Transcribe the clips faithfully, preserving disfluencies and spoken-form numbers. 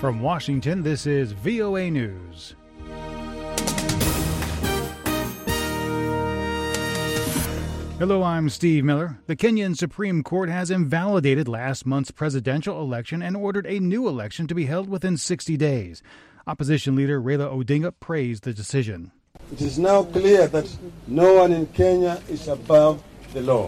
From Washington, this is V O A News. Hello, I'm Steve Miller. The Kenyan Supreme Court has invalidated last month's presidential election and ordered a new election to be held within sixty days. Opposition leader Raila Odinga praised the decision. It is now clear that no one in Kenya is above the law.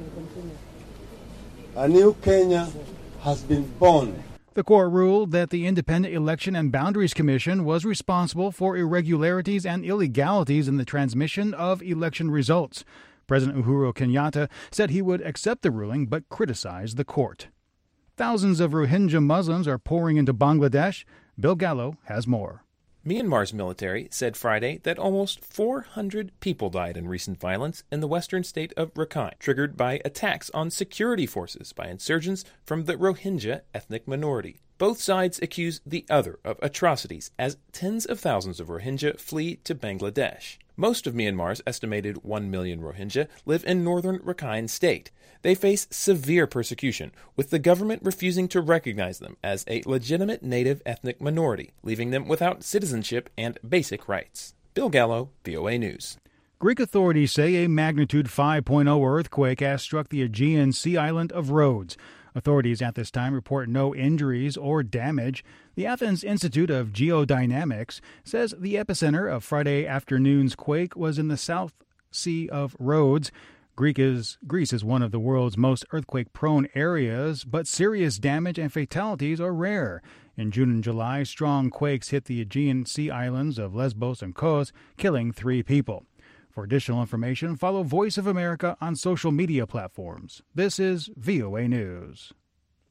A new Kenya has been born. The court ruled that the Independent Election and Boundaries Commission was responsible for irregularities and illegalities in the transmission of election results. President Uhuru Kenyatta said he would accept the ruling but criticized the court. Thousands of Rohingya Muslims are pouring into Bangladesh. Bill Gallo has more. Myanmar's military said Friday that almost four hundred people died in recent violence in the western state of Rakhine, triggered by attacks on security forces by insurgents from the Rohingya ethnic minority. Both sides accuse the other of atrocities as tens of thousands of Rohingya flee to Bangladesh. Most of Myanmar's estimated one million Rohingya live in northern Rakhine state. They face severe persecution, with the government refusing to recognize them as a legitimate native ethnic minority, leaving them without citizenship and basic rights. Bill Gallo, V O A News. Greek authorities say a magnitude five point oh earthquake has struck the Aegean Sea island of Rhodes. Authorities at this time report no injuries or damage. The Athens Institute of Geodynamics says the epicenter of Friday afternoon's quake was in the South Sea of Rhodes. Greek is, Greece is one of the world's most earthquake-prone areas, but serious damage and fatalities are rare. In June and July, strong quakes hit the Aegean Sea islands of Lesbos and Kos, killing three people. For additional information, follow Voice of America on social media platforms. This is V O A News.